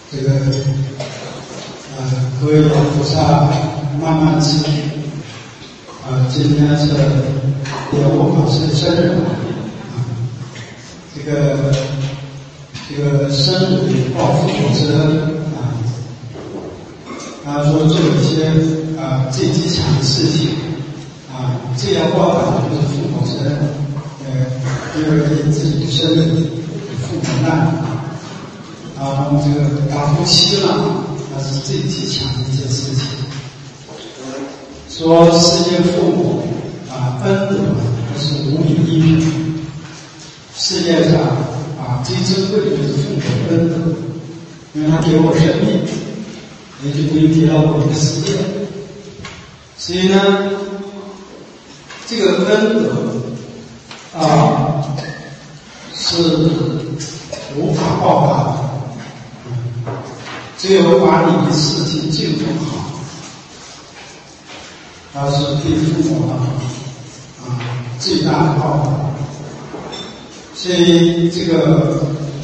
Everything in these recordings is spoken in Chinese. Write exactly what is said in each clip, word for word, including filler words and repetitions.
这个呃，各位菩萨慢慢吃。啊、呃，今天是莲雾法师生日啊，这个这个生日报父母之恩啊。他说做一些啊最基础的事情啊，这样报答就是父母之恩。呃，第二个自己的生日，父母难啊，这个打夫妻了，那是最极强的一件事情。说世间父母啊，恩德那是无比一品。世界上啊，最珍贵的就是父母的恩德，因为他给我生命，也就归给了我的世界。所以呢，这个恩德啊是无法报答的，只有把你的事情尽做好。它是对父母的啊最大的报答，所以这个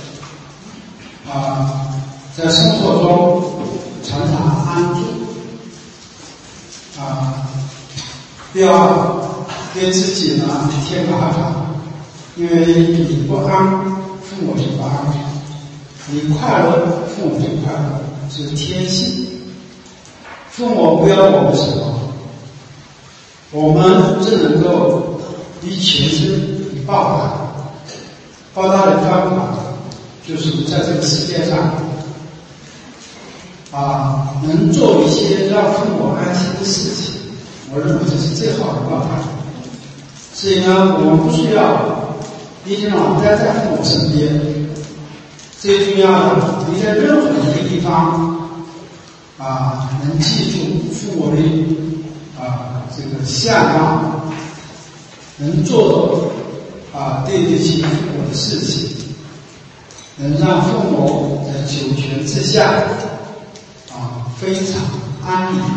啊在生活中常常安住啊，不要给自己呢添麻烦，因为你不安，父母就不安；你快乐，父母就快乐，是天性。父母不要我们什么。我们只能够以全身以报答，报答的方法就是在这个世界上啊，能做一些让父母安心的事情，我认为这是最好的报答。所以呢，我们不需要一天晚上待在父母身边，最重要的，你在任何一个地方啊，能记住父母的啊。这个向往，能做啊对得起父母的事情，能让父母在九泉之下啊非常安宁，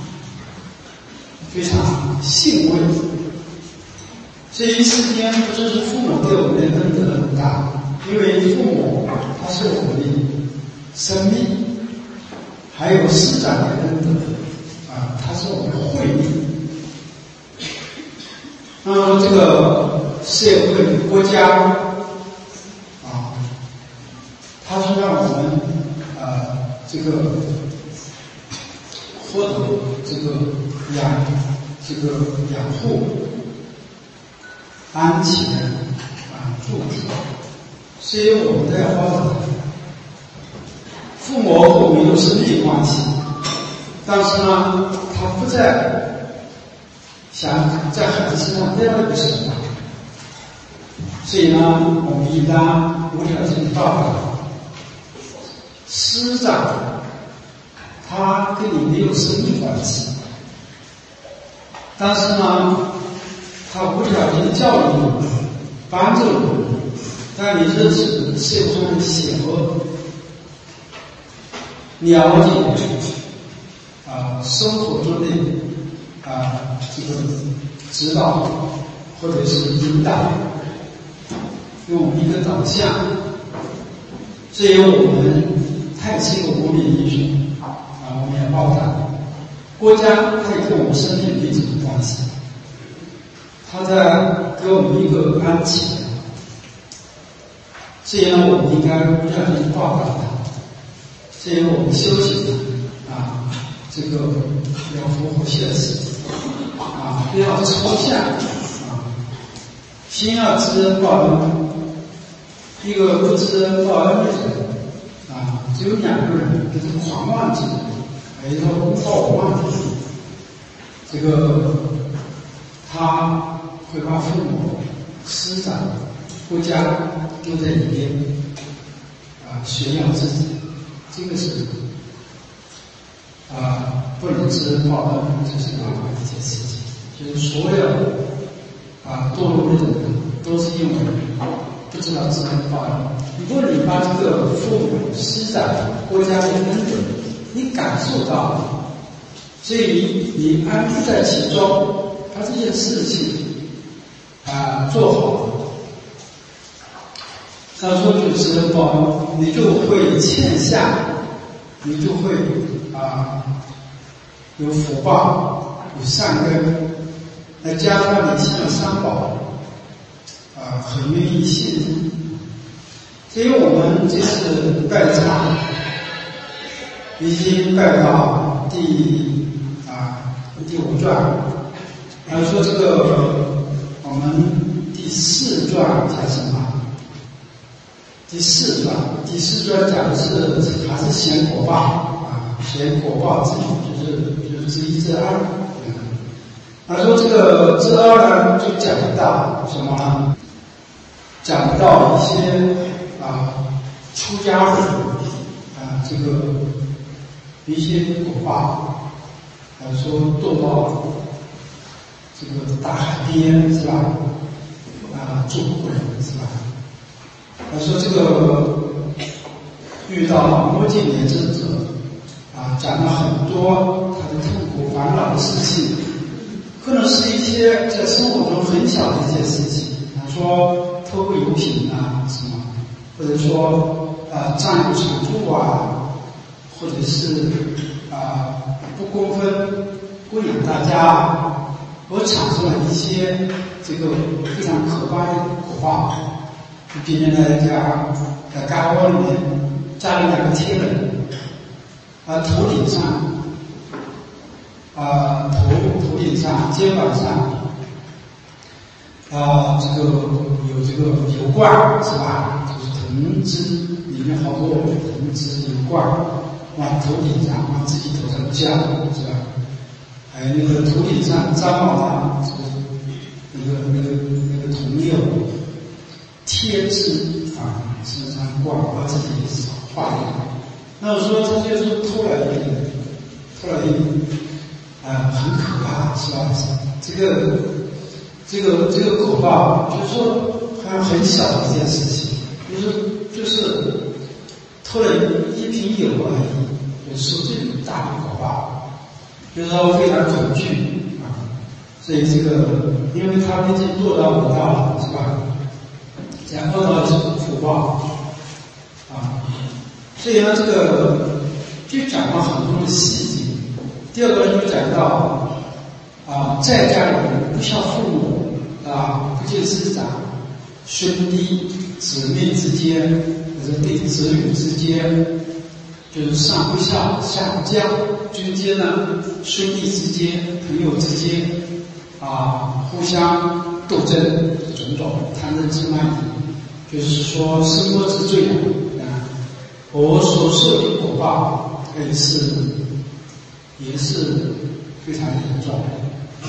非常欣慰。这一世间不就是父母对我们的恩德很大，因为父母他是我们的生命，还有师长的恩德啊，他是我们的慧命。那么这个社会国家啊，它是让我们呃这个获得这个养这个养护、安全啊住处，所以我们在花的父母和我们有生命关系，但是呢，他不在。想在孩子身上得到一个什么？所以呢，我们一般无条件报答师长，他跟你没有生命关系，但是呢，他无条件教育你，帮助你，让你认识社会上的险恶，了解啊、呃、生活中的啊。这个指导或者是引导，用一个导向，所以我们太清我无名英雄啊，我们要报答国家，它也跟我们生命没什么关系，它在给我们一个安全，所以呢，我们应该不要去报答它，所以我们修行啊，这个要符合现实。啊，不要抽象啊！先要知恩报恩，一个不知恩报恩的人啊，只有两个人，就是狂妄之人，还有一个无法无妄之人。这个他会把父母、师长、国家丢在里面啊，炫耀自己，这个是啊，不能知恩报恩，这是另外一件事情。就是所有啊堕落的人都是因为不知道知恩报恩。如果你把这个父母、师长、国家的恩德你感受到了，所以你安住在其中，把这件事情啊做好，他说就知恩报恩，你就会欠下你就会啊有福报，有善根，再加上你信了三宝，啊很愿意信任。所以我们这次拜忏已经拜到第啊第五转，还说这个我们第四转讲什么？第四转，第四转讲的是还是显果报啊，显果报之一，就是就是之一之二。他说这个之二呢，就讲到什么呢？讲到一些啊出家人啊这个一些果报，他说堕到这个大海边是吧？啊做鬼是吧？他说这个遇到魔界炎症者啊，讲了很多他的痛苦烦恼的事情，可能是一些在生活中很小的一些事情。他说偷个油品啊什么，或者说啊占有产物啊，或者是啊不公分供养大家，而产生了一些这个非常可观的果报。今天来讲，在嘎窝里面站了两个天人，啊，头顶上，啊，头头顶上、肩膀上，啊，这个有这个油罐是吧？就是藤枝里面好多藤枝油罐往头顶上，往自己头上降是吧？还有那个头顶上簪帽上，这个那个那个那个铜釉。贴纸啊，身上挂，把自己画的。那我说这就是偷来一点，偷来一点，啊，很可怕，是吧？这个这个这个果报，就是说还有很小的一件事情，就是就是偷了一瓶油而已，就受这种大的果报，就是说非常恐惧啊。所以这个，因为他毕竟堕到五道了，是吧？讲到的是福报啊，所以呢，这个就讲了很多的细节。第二个就讲到啊，在家里不孝父母啊，不敬师长，兄弟姊妹之间，或者对子女之间，就是上不孝，下不敬。中间呢，兄弟之间、朋友之间啊，互相斗争种种，贪嗔痴慢疑，就是说生活之罪啊，我所受的果报也是也是非常严重的。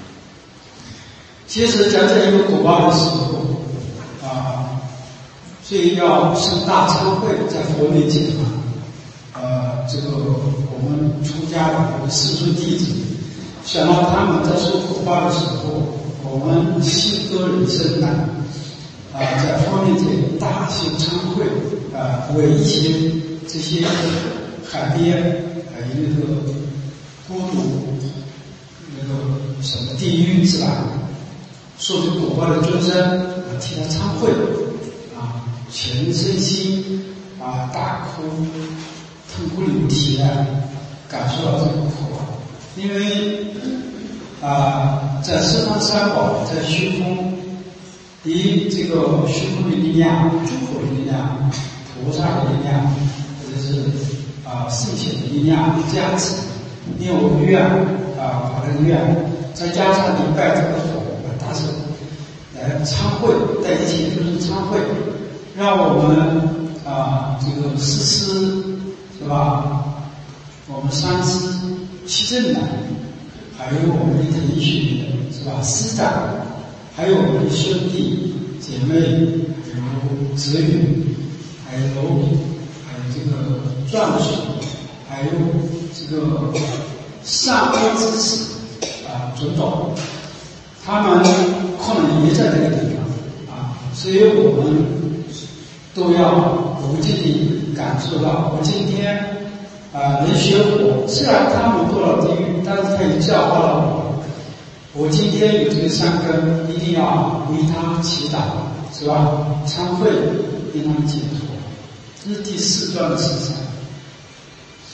其实讲这一个果报的时候啊，所以要生大忏悔，在佛面前啊，呃，这个我们出家的师尊弟子，想到他们在受果报的时候，我们心得人生难啊，在佛面前大行忏悔啊，为一些这些海边还有那个孤独那个什么地狱是吧？受这果报的众生，替他忏悔啊，全身心啊大哭，痛哭流涕啊，感受到这个苦。因为啊，在十方三宝，在虚空，以这个虚空的力量、诸佛的力量、菩萨的力量，或者是啊圣贤的力量加持，你有愿啊，法的愿，再加上你拜这个佛。大圣来忏悔，在一起就是忏悔，让我们啊这个师师是吧？我们三师七正男，还有我们的同学是吧？师长，还有我们的兄弟姐妹，还有子女，还有还有这个壮士，还有这个善恶之士啊种种。他们可能也在这个地方啊，所以我们都要无尽地感受到，我今天啊能学佛，虽然他们堕了地狱，但是他也教化了我。我今天有这个善根，一定要为他祈祷，是吧？忏悔，令他们解脱，这是第四段的事情。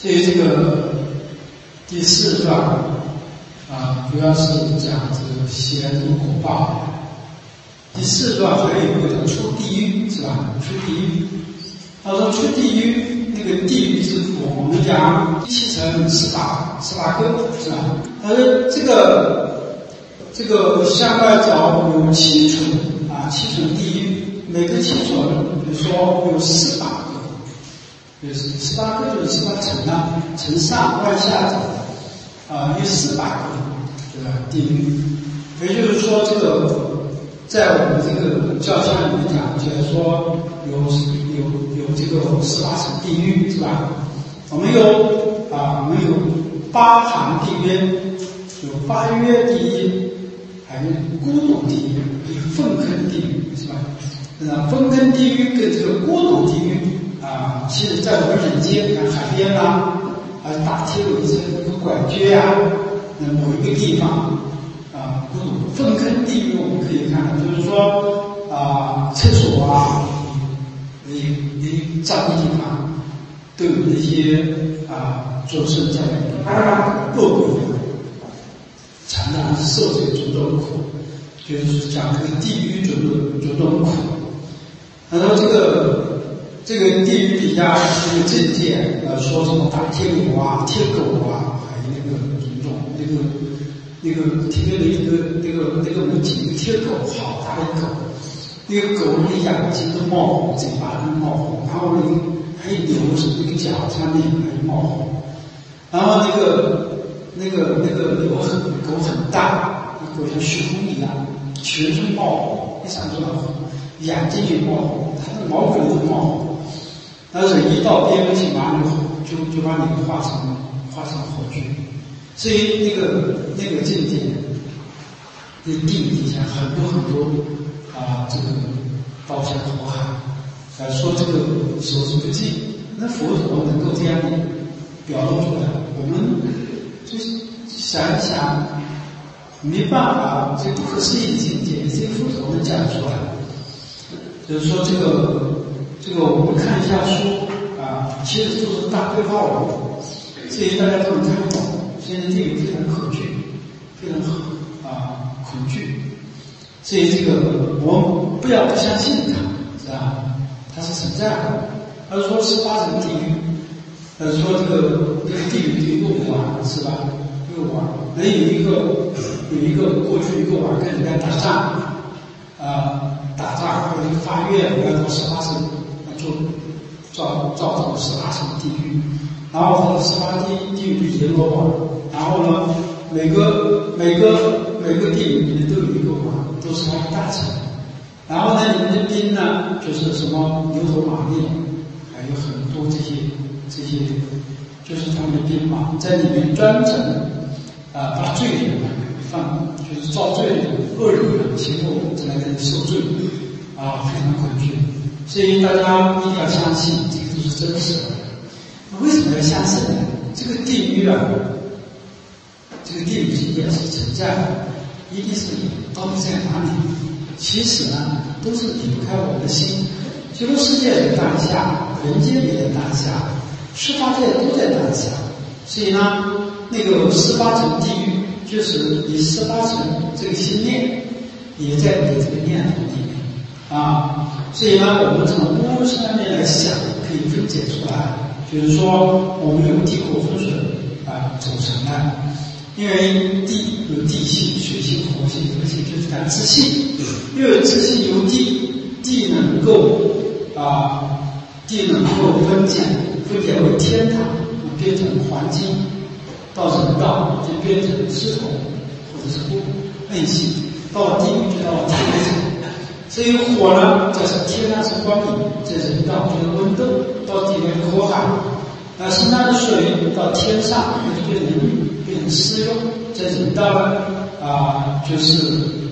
所以这个第四段啊，主要是讲这个邪因果报。第四段还有一个叫出地狱，是吧？出地狱。他说出地狱，那个地狱之苦，我们讲七乘十八，十八个，是吧？他说这个这个向外找有七重啊，七重地狱，每个七重，比如说有十八个，有十八个就是十八层啊，从上往下走啊，有十八个，对吧？地狱，也就是说这个。在我们这个教项里面讲，就是说有有有这个十八层地狱，是吧？我们有啊，我们有八行地狱，有八月地狱，还有孤独地狱，有粪坑地狱，是吧？那粪坑地狱跟这个孤独地狱啊，其实在我们人间，像海边啦，还有大铁路这个拐角啊，那某一个地方。啊，粪坑地狱我们可以看到，就是说啊，厕所啊，你你脏的地方都有那些啊，众生在恶鬼常常受这种种苦，就是讲这个地狱种种种种苦。他说这个这个地狱底下这个境界，呃，说什么打天狗啊、天狗啊，还有那个种种那个。那个天天的一个那个那个母亲，一个天狗，好大的狗，那个狗的眼睛都冒红，嘴巴都冒红，然后那个还有牛是那个脚上面还冒红，然后那个那个那个牛很狗很大，那狗像虚空一样，全身冒红，一闪就红，眼睛也冒红，它的毛孔都冒红，但是一到边境马上就就就把你画成画成火炬。所以那个那个境界，那地底下很多很多啊，这个刀山火海，啊，说这个手之不尽，那佛陀能够这样表露出来，我们就想一想，没办法，这不可思议的境界，这个佛陀能讲出来。就是说这个这个我们看一下书啊，其实都是大白话文，所以大家都能看懂。现在这个非常恐惧，非常啊恐惧，所以这个我们不要不相信它，是吧？它是存在的。他说十八层地狱，他说这个这个地狱的诱王是吧？诱王，那有一个有一个过去一个王跟人家打仗，啊打仗或者发愿要到十八层，那就造造成十八层地狱。然后这个十八地地狱的阎罗王，然后呢，每个每个每个地狱里面都有一个王，都是他的大臣。然后呢，你们的兵呢，就是什么牛头马面，还有很多这些这些，就是他们的兵马在里面专程啊把罪人放，就是造罪人、恶人、邪恶在那里受罪啊，非常恐惧。所以大家一定要相信，这个都是真实的。为什么要相信呢？这个地狱啊，这个地狱境界是存在的，一定是到底在哪里？其实呢，都是离不开我们的心。极乐世界在当下，人间也在当下，十八界都在当下。所以呢，那个十八层地狱，就是你十八层这个心念，也在你这个念头里面啊。所以呢，我们从物质上面来想，可以分解出来。就是说，我们有地火风水啊组成的，因为地有地性、水性、火性、风性，就是讲自性。因为自性由地，地能够啊，地能够分解，分解为天堂，变成环境；到人道就变成石头或者是木暗性；到了地狱就到了天层。所以火呢，在天上是光明，在人道就是温度，到地面火海，那身上的水到天上就变成变成湿用，在人道呢啊就是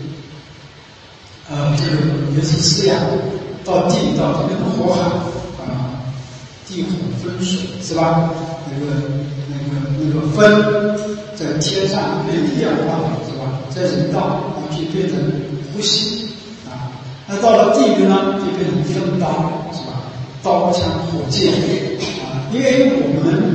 呃这个也是饲养，到地到这边的火海啊，地火风水是吧？那个那个那个风在天上变变化是吧？在人道就变成呼吸。那到了地狱呢，就变成风刀，是吧？刀枪火箭啊，因为我们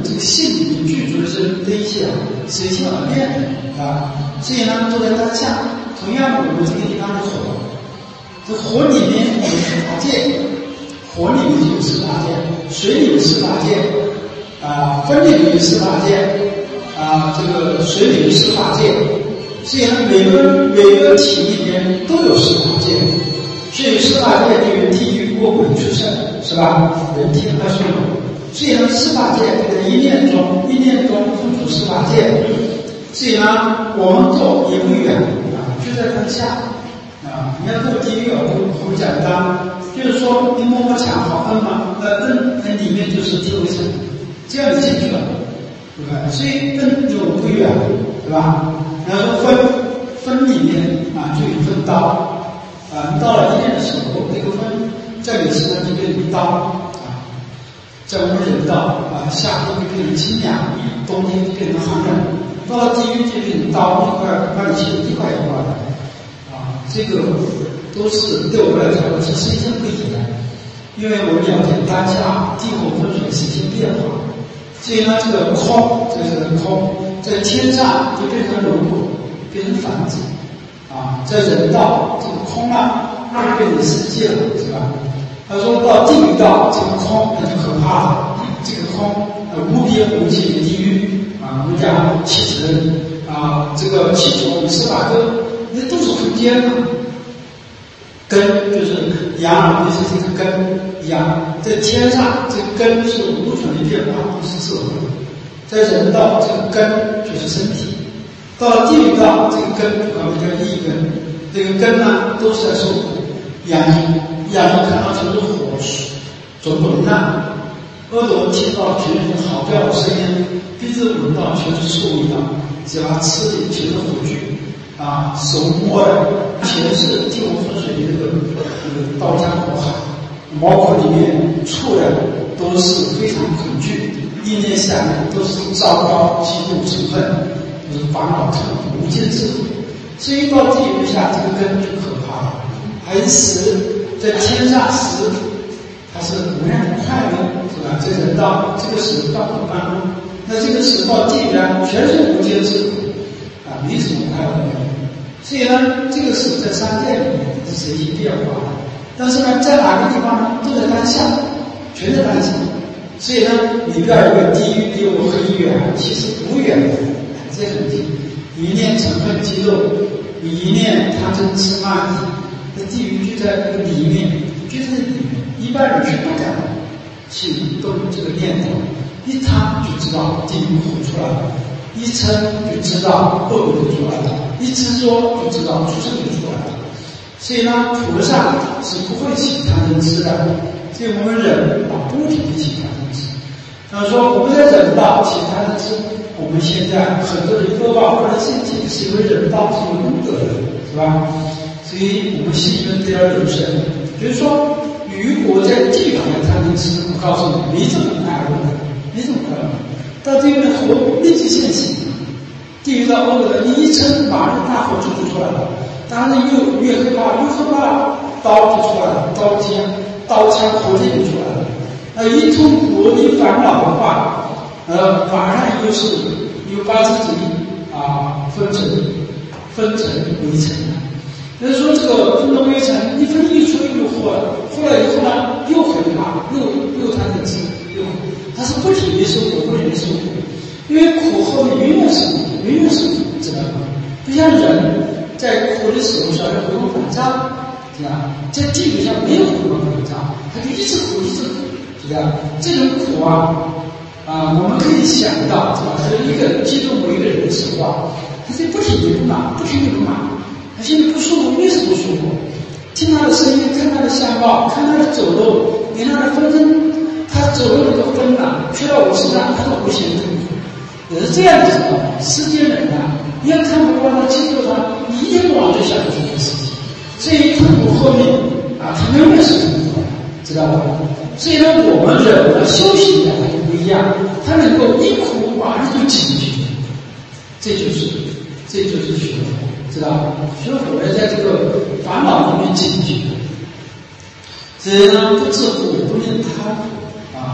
这个性里面具足的是这一切啊，随性而变的啊。所以呢，坐在当下，同样我们这个地方的火，这火里面有十八界，火里面就有十八界，水里有十八界，啊，风里面有十八界，啊，这个水里有十八界。所以呢，每个每个体里面都有十八界，所以十八界对于地狱恶鬼出生，是吧？人天二十六。所以呢，十八界就在一念中，一念中分出十八界。所以呢，我们做也不远啊，就在当下啊。你要做地狱啊，很简单，就是说你摸摸墙好摁嘛，呃摁摁里面就是地位层，这样你进去了，对吧？所以摁就不远，对吧？然后分分里面啊就有分刀啊，你到了一念的时候，这个分在你身上就变成刀啊，在我们人道啊，夏天就变成清凉，冬天就变成寒冷，到了地狱就变成刀，一块把你切一块一块的啊，这个都是对我们来讲是深深不一的，因为我们了解当下地火风水时间变化，所以呢，这个空这个空。在天上就变成轮廓，变成房子啊，在人道这个空啊，就变成世界了，是吧？他说到地狱道，这个空那就可怕了，这个空呃无边无际的地狱啊，我们讲气层啊，这个气球十八个，那都是空间嘛。根就是阳，就是这个根阳，在天上这个根是无穷的变化，不是社会。在人道这个根就是身体，到了地狱道这个根我们叫意根，这个根呢都是在受苦，眼睛眼睛看到全是火种种难，耳朵听到全是嚎叫的声音，鼻子闻到全是臭味道，嘴巴吃的全是火炬啊，手摸的全是地火风水的那个那个刀枪火海，毛孔里面触的都是非常恐惧。意念下面都是糟糕、嫉妒、嗔恨，都是烦恼、痛苦、无间之苦。所以到地狱下，这个根就可怕了。还有食，在天上食，它是无量的快乐，是吧？在人道这个食到不般，那这个食到地狱呢，全是无间之苦啊，没什么快乐没有。所以呢，这个食在三界里面是随机变化的，但是呢，在哪个地方呢，都在当下，全在当下。所以呢，你不要以为地狱离我很远，其实不远的，还在很近。一念成分肌肉，一念贪嗔痴慢疑，那地狱就在那个里面，就在里面。一般人是不敢去动这个念头，一贪就知道地狱火出来了，一嗔就知道恶鬼就出来了，一执着就知道畜生就出来了。所以呢，菩萨是不会起贪嗔痴的。所以我们人啊，不停地起贪嗔痴。他说我们在人道起贪嗔痴，我们现在很多人恶报或者身体是因为人道是有功德的，是吧？所以我们信任这条人生，就是说，如果在地狱的贪嗔痴，我告诉你，没这么快乐的，没这么快乐。到地狱的火立即现行，地狱到恶的，你一撑，马上大火就出来了。当然越越害怕，越害怕，刀就出来了，刀尖。刀枪火箭就出来了，那一痛苦一烦恼的话，呃，马上又是又把自己啊分成分成围城了。也就是说，这个分成围城，一分一出又火了，出来以后呢，又很怕，又又贪嗔痴，又它是不停的受苦，不停的受苦，因为苦后面永远是苦，永远是苦，知道吗？不像人在苦的时候稍微回光返照。是吧？在地狱上没有回光返照，他就一直苦一直苦，是吧？这种苦啊，啊，我们可以想到，是吧？和一个激动某一个人的时候啊，他在不停的不满，不停的不满，他现在不舒服，为什么不舒服？听他的声音，看他的相貌，看他的走路，连他的风筝，他走路那个风啊，吹到我身上，他都无限痛苦。也是这样的时候，世间人啊，你要看不惯他，接受他，你一天不往就想这件事情。所以痛苦后面啊，他永远是痛苦，知道吧？所以呢，我们人的修行呢就不一样，他能够一苦马上就警觉，这就是这就是学佛，知道吧？学佛要在这个烦恼里面警觉。所以呢，不自负，不能贪啊。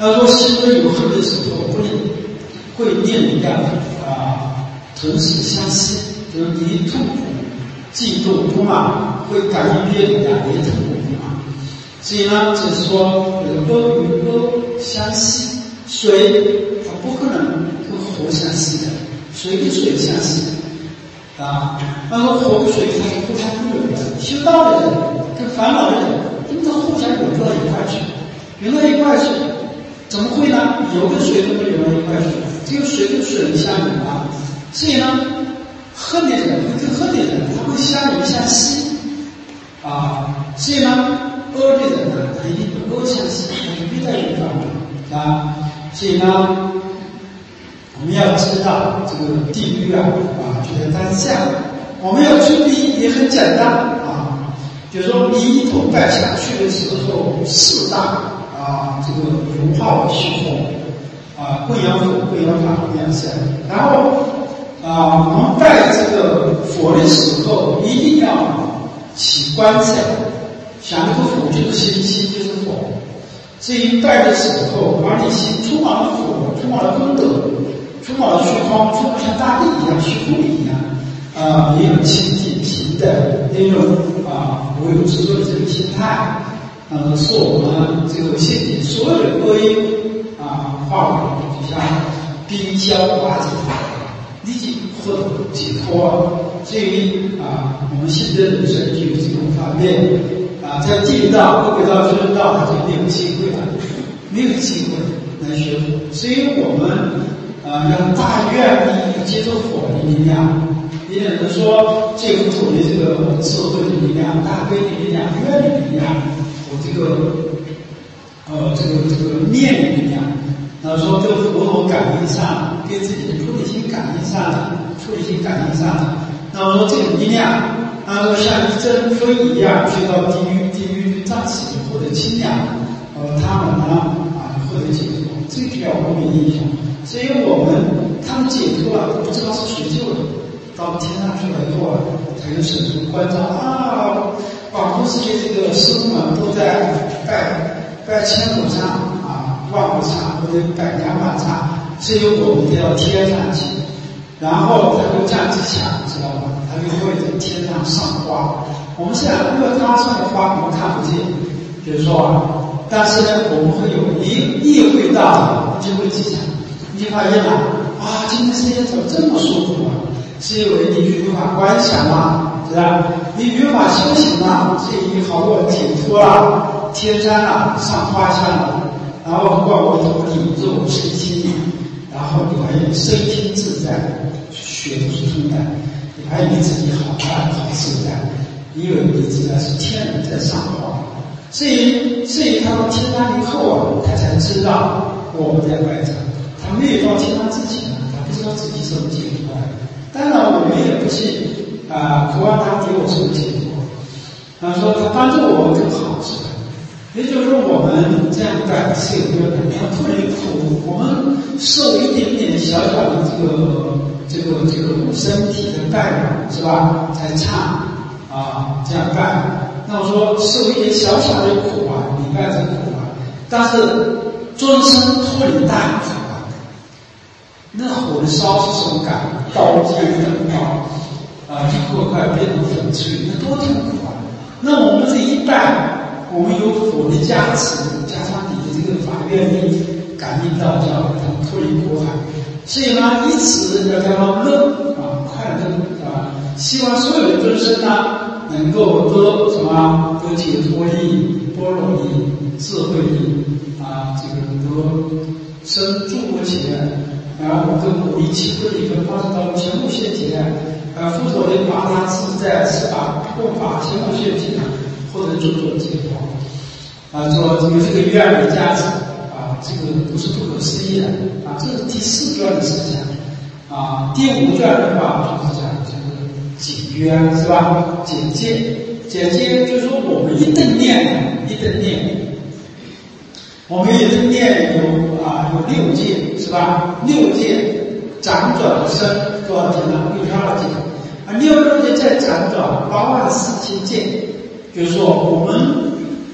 他说心中有恨的时候，不能会念一个啊，同时相思，就是你痛苦、嫉妒、不满，会感应别人的也痛苦不满。所以呢，就是说，恶与恶相吸，水它不可能跟火相吸的，水跟水相吸啊。那么火跟水它是互相拥有的，修道的人跟烦恼的人，他们都互相融到一块去，融到一块去，怎么会呢？油跟水都没融到一块去，只有水跟水相融啊。所以呢，恨的人会跟恨的人，他会相融相吸啊。所以呢，恶的人呢，他一定跟恶相吸，他就必在一块啊。所以呢，我们要知道这个地狱啊啊，就在当下。我们要注意也很简单啊，就是说你一头拜下去的时候，四大啊，这个如泡虚空啊，供养佛、供养法、供养僧。然后啊，我们拜这个佛的时候，一定要起观想，想这个佛就是心，心就是佛。至于拜的时候，把你心充满了佛，充满了功德，充满了虚空，充满像大地一样、虚空一样，啊，也有清净平等那种啊无有执着的这个心态，呃，是我们这个现今所有的恶因啊化为就像冰消瓦解，立即获得解脱。至于啊，我们现在的人生就有这种方面。啊，在地狱道、恶鬼道、畜生道，他就没有机会了，没有机会来学佛。所以我们啊，要大愿力，要接受佛的力量。也有人说，借佛陀的这个智慧的力量、大悲的力量、愿的力量，我这个呃，这个这个念的力量。然后说，跟佛陀感应上，跟自己的菩提心感应上了，菩提心感应上了。那么说这种力量。他说像一阵风一样去到地狱，地狱暂时获得清凉，呃，他们呢啊获得解脱，这就叫无名英雄。所以我们他们解脱了，不知道是谁救的，到天上去了以后啊，才有神通关照啊，广佛世界这个师父们都在拜拜千古刹啊，万古刹或者拜两万刹，所以我们要天上去，然后他会这样子想，知道吧？他就会在天上上花。我们现在因为他上的花我们看不见，就是说啊，但是呢，我们会有意意会到，就会记下，你就发现了啊，今天世界怎么这么舒服啊？是因为你与法观想了，是吧？你与法修行了，所以你好过解脱了，天山了，上花香了，然后观我头顶肉身心，然后你还有身心自在，血都是通的。你还以为自己好快好自在，因为你知道是天人在上化，所以所以他到天上以后啊，他才知道我们在外场。他没有到天上之前，他不知道自己怎么解脱的。当然我们也不信啊，苦阿他给我什么解脱？他说他帮助我们更好，是吧？也就是说，我们这样干是有个人要脱离苦，我们受一点点小小的这个。这个这个身体的干扰是吧？才差啊，这样办。那我说受一点小小的苦啊，明白这个苦啊，但是终身脱离大苦啊。那火烧是什么感？刀尖的刀啊，一块块变成粉碎，那多痛苦啊！那我们这一拜，我们有佛的加持，加上你的这个法愿力，感应到叫他们脱离苦海。所以呢，以此要叫他们乐啊，快乐啊！希望所有的众生呢，能够得什么？得解脱力、般若力、智慧力啊！这个得生诸佛前，然后跟鼓励起慧力跟发生到全部现前，啊，佛陀的法他自在是把护法全部现前，或者诸种解脱啊！说这个这个愿的加持。啊，这个不是不可思议的啊！这是第四卷的思想啊。第五卷的话就是讲就是简约，是吧？简介，简介就是说我们一顿念，一顿念，我们一顿念有啊有六界，是吧？六界辗转生多少界呢？六十二界啊，六六界再辗转八万四千界，就是说我们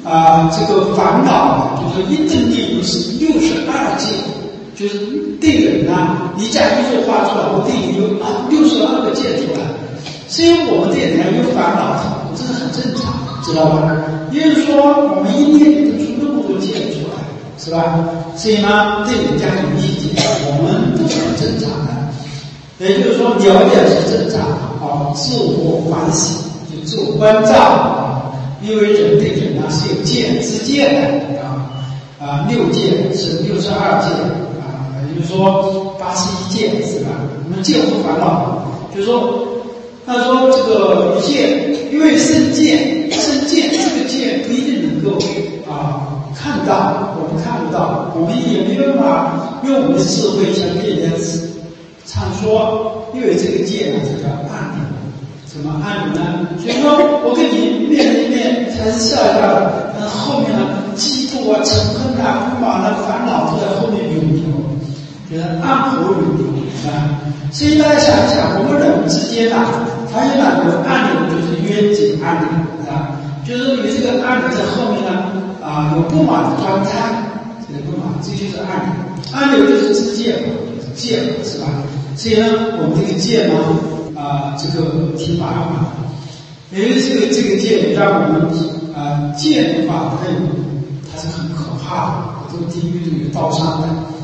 啊、呃，这个烦恼就是因正地如是六十二界，就是对人呢，你假如说画出来，我对你有六十二个界出来，所以我们对人有烦恼，这是很正常，知道吧？也就是说，我们一念就出那么多界出来，是吧？所以呢，对人家有意见，我们都是很正常的。也就是说，了解是正常啊，自我反省就自我关照啊，因为人对人呢是有界之界的啊啊，六界是六十二界啊，也就是说八十一界是吧？我们界无烦恼，就是说，他说这个界，因为生界，生界这个界不一定能够啊看到，我们看不到，我们也没办法用我们的智慧想给人家唱说，因为这个界呢，这叫暗流。什么暗流呢？所以说我跟你面对面才是笑笑的，但后面呢，嫉妒啊、嗔恨啊、不满啊、烦恼都在后面涌流，就是暗火涌流啊。所以大家想一想，我们人之间啊，发现哪个暗流就是冤结暗流啊，就是你这个暗流在后面呢啊，有不满的状态，这个不满，这就是暗流。暗流就是知界嘛，界是吧？所以呢，我们这个界呢，啊、呃，这个挺麻烦的。因为这个这个界让我们啊、呃，界的话，它有它是很可怕的，这个地狱都有刀伤的。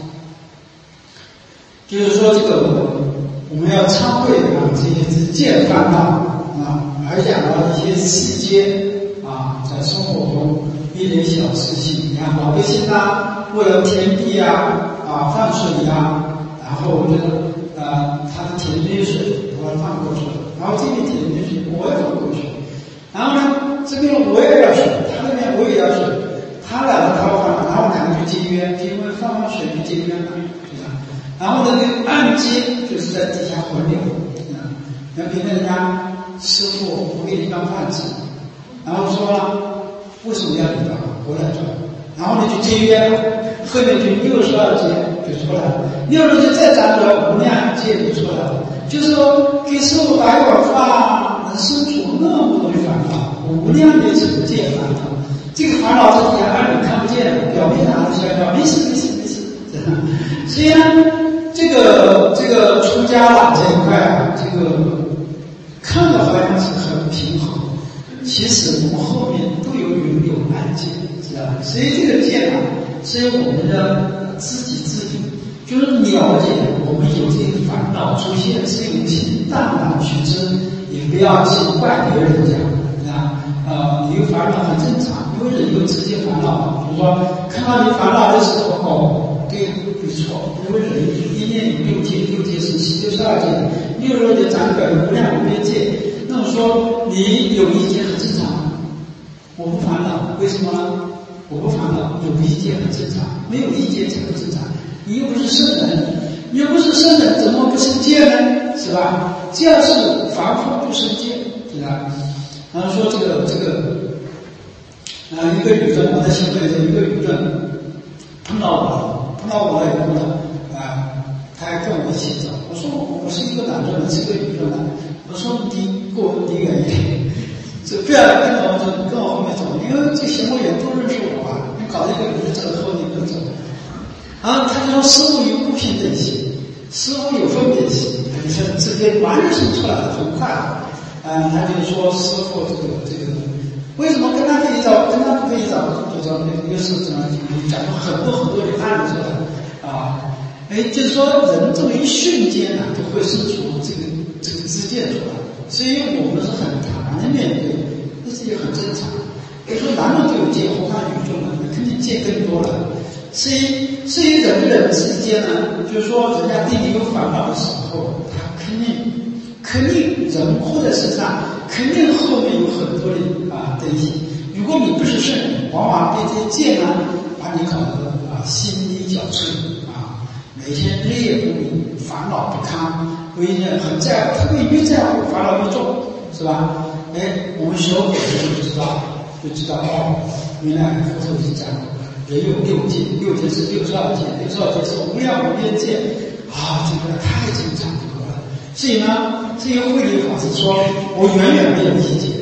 就是说，这个我们要忏悔啊，这些是界烦恼啊，而讲到一些世间啊，在生活中一点小事情，你看老百姓啊，为了田地啊啊放水啊，然后这个。呃，他的田里水我要放过去，然后这边田里水我也放过去，然后呢，这边我也要水，他那边我也要水，他俩的掏放，然后两个就节约，就因为放放水就节约嘛，对吧？然后呢，那个暗接就是在底下混流，啊，那别人家师傅我给你当饭吃，然后说了为什么要你当？我来做，然后呢就节约了，后面就六十二节。就出来了，六十就再长着无量界就出来了。就是说，给师傅打一碗饭，能生出那么多的烦恼，无量的成界烦恼。这个烦恼在底下暗里看不见，表面上笑笑，没事没事没事。所以呢，这个这个出家了这一块啊，这个看着好像是很平衡，其实我们后面都有云有暗界，知道吧？所以这个界呢，是我们的。自己自己就是了解我们有这个烦恼出现，是用心淡然去知，也不要去怪别人讲啊。呃，你有烦恼很正常，因为人有直接烦恼。比如说看到你烦恼的时候，哦，对，没错，因为人一念有六界，六界是七六十二界，六十二界长表无量无边界。那么说你有意见很正常，我不烦恼，为什么呢？我不烦恼，有意见很正常，没有意见才不正常。你又不是圣人，你又不是圣人，怎么不生戒呢？是吧？这样是凡夫不生戒，是吧？然后说这个这个，啊、呃，一个女的，我在新会的一个女的碰到我了，碰到我了以后呢，啊、呃，她还跟我一起走。我说我是一个男的，你是个女的呢。我说你给我离远一点。就不要跟着我走，跟我后面走，因为这行为员都认识我啊，你搞这个你走后你不走。然后他就说师父有不平等心，师父有分别心，你看这边完全生出来的很快啊、呃。他就说师父这个这个为什么跟他可以走，跟他不可以走？就说一个是怎么讲了很多很多的案子啊，哎，就是说人这么一瞬间啊，都会生出这个这个知见出来，所以我们是很坦然的面对。这是也很正常。比如说男人都有戒，何况女众呢？肯定戒更多了。所以，所以人与人之间呢，就是说，人家对你有烦恼的时候，他肯定，肯定人活在身上，肯定后面有很多的啊东西。如果你不是圣人，往往被这些戒呢，把你搞得啊心力交瘁啊，每天日夜不眠，烦恼不堪，为人很在乎，特别越在乎，烦恼越重，是吧？哎，我们学佛的时候就知道，就知道哦，原来佛陀是讲人有六界，六界是六十二界，六十二界是无量无边界啊，这个太经常不了。所以呢，这些慧理法师说，我远远没有意见，就是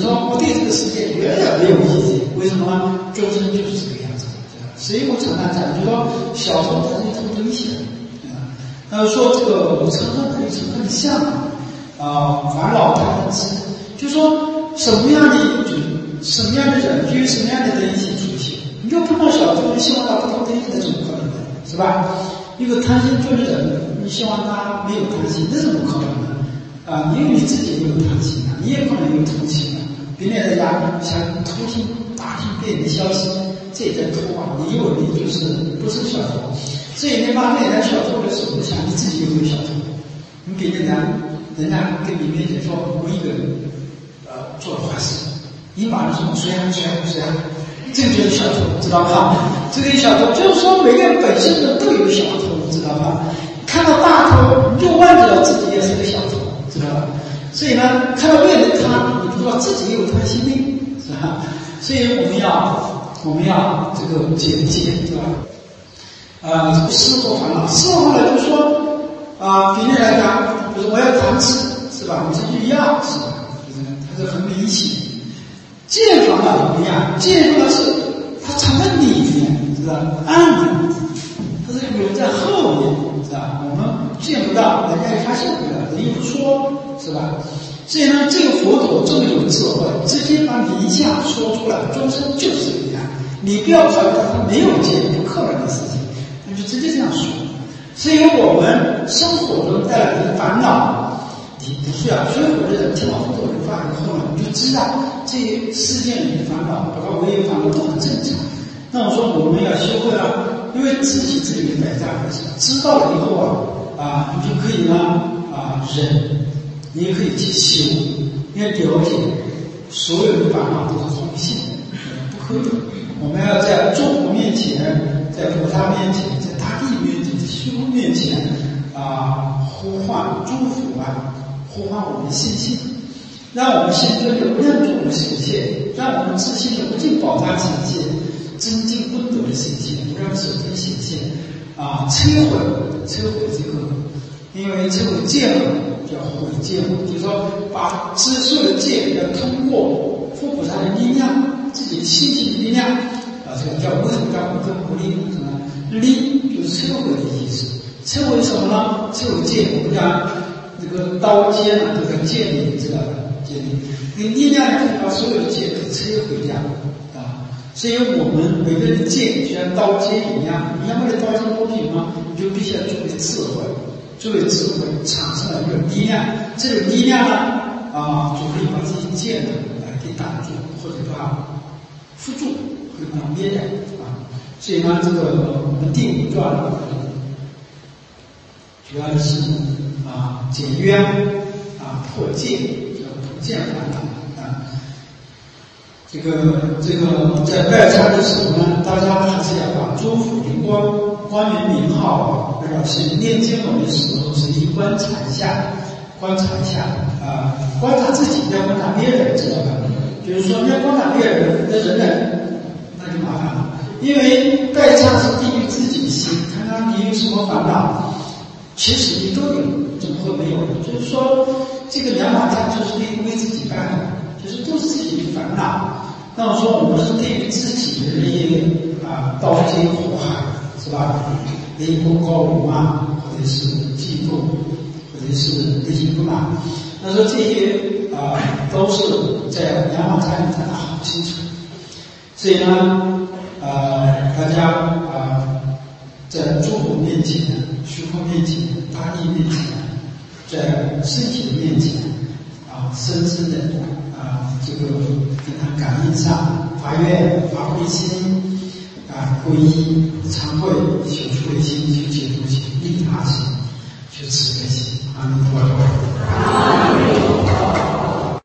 说我对这个世界永远没有意见，为什么呢？众生就是这个样子。所以我常常讲，就说小偷它是一种危险啊。他说这个嗔恨可以嗔恨相啊，烦恼它很深，就说什么样的什么样的人就有什么样的人性出现。你就碰到小偷，就希望他不偷东西，那怎么可能呢？是吧？一个贪心做的人，你希望他没有贪心，那怎么可能呢？啊，因为你自己也有贪心啊，你也可能有偷心啊。别人人家想偷听打听别人的消息，这也在偷啊！你以为你就是不是小偷？所以你把那台小偷的时候，想你自己有没有小偷？你给人家，人家跟你面前说我一个人呃做了坏事，你马上说谁啊谁啊谁啊？这个就是小偷，知道吧？这个小偷就是说每个人本身的都有小偷，知道吧？看到大偷，你就忘记了自己也是个小偷，知道吧？所以呢，看到别人的贪，你不知道自己也有贪心病，是吧？所以我们要我们要这个戒戒，对吧？啊、呃，这个事后烦恼，事后烦恼就是说啊，别人来讲，比如我要贪吃，是吧？我这就要，是吧？就是它是很明显。戒烦恼也不一样，戒烦恼是它藏在里面，知道吧？暗的，它是留在后面，知道吧？我们见不到，人家也发现不了，人也不说，是吧？所以呢，这个佛陀这么有智慧，直接把名相说出来，众生就是这样。你不要考虑到他没有戒，不可能的事情，那就直接这样说。所以我们生活中带来的烦恼，你不需要。所以我的人听到佛陀的话以后呢，你就知道这世界里的烦恼，包括唯有烦恼都很正常。那我说我们要修会了，因为自己这里面摆在而是知道了以后啊啊，你就可以呢啊忍。你也可以去修，因为了解所有的烦恼都是空性，不可能。我们要在众佛面前，在菩萨面前，在大地面前，在虚空面前啊，呼唤祝福啊，呼唤我们的心性，让我们心中有认主的显现，让我们自信的不进宝藏显现，增进功德的显现，不让手天显现啊，摧毁摧毁这个，因为摧毁戒了。叫毁戒，就是说把知所有的戒要通过佛菩萨的力量，自己的信心的力量啊，这个叫为什么叫无根不利？什么利就是摧毁的意思。摧毁什么呢？摧毁戒。我们讲这个刀尖啊，这个戒力，知道吧？戒力，这个力量可以把所有的戒给摧毁掉啊。所以我们每个人的戒就像刀尖一样，你要为了刀尖多平吗？你就必须要具备智慧。作为智慧产生了一种力量，这种力量呢，啊，就可以把这些戒呢来给挡住，或者把它扶住，或者把它灭掉啊。所以呢，这个我们第五段主要的是啊解冤啊破戒，叫破戒烦恼啊。这个这个在拜忏的时候呢，大家还是要把诸佛灵光光明名号啊。是念经文的时候，是以观察一下，观察一下啊，观察自己，要观察别人，知道吧？就是说，要观察别人，那人人那就麻烦了，因为拜忏是地狱自己的心，看看你有什么烦恼，其实你都有，怎么会没有呢？就是说，这个两把忏就是为为自己办的，就是都是自己的烦恼。那我说，我们是对于自己的那些啊刀尖火海，是吧？内功高傲啊，或者是嫉妒，或者是内心不满，那说这些啊、呃、都是在两法禅里谈得很清楚。所以呢，呃，大家啊、呃，在诸佛面前、虚空面前、大地面前，在身体的面前啊，深深的啊，这个跟他感应上，发愿、发慧心。啊，皈依、忏悔、修出离心、修解脱心，利他